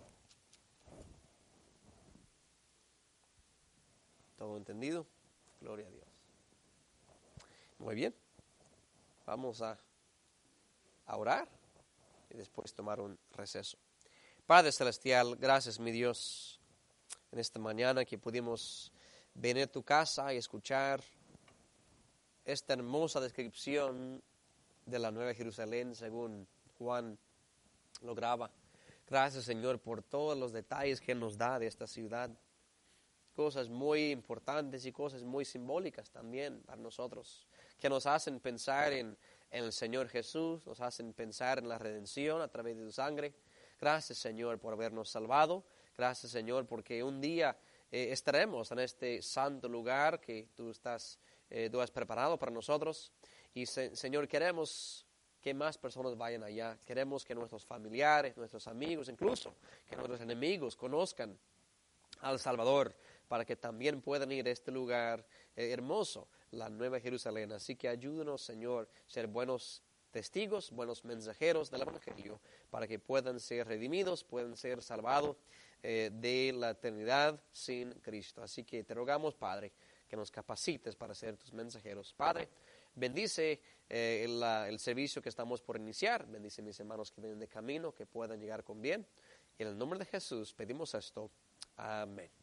Speaker 1: ¿Todo entendido? Gloria a Dios. Muy bien. Vamos a orar y después tomar un receso. Padre Celestial, gracias mi Dios en esta mañana que pudimos venir a tu casa y escuchar esta hermosa descripción de la Nueva Jerusalén, según Juan lo graba. Gracias, Señor, por todos los detalles que nos da de esta ciudad. Cosas muy importantes y cosas muy simbólicas también para nosotros, que nos hacen pensar en en el Señor Jesús, nos hacen pensar en la redención a través de tu sangre. Gracias, Señor, por habernos salvado. Gracias, Señor, porque un día estaremos en este santo lugar que tú has preparado para nosotros. Y, Señor, queremos que más personas vayan allá. Queremos que nuestros familiares, nuestros amigos, incluso que nuestros enemigos conozcan al Salvador, para que también puedan ir a este lugar hermoso, la Nueva Jerusalén. Así que ayúdanos, Señor, ser buenos testigos, buenos mensajeros del Evangelio, para que puedan ser redimidos, puedan ser salvados de la eternidad sin Cristo. Así que te rogamos, Padre, que nos capacites para ser tus mensajeros. Padre, bendice el servicio que estamos por iniciar. Bendice a mis hermanos que vienen de camino, que puedan llegar con bien. En el nombre de Jesús pedimos esto. Amén.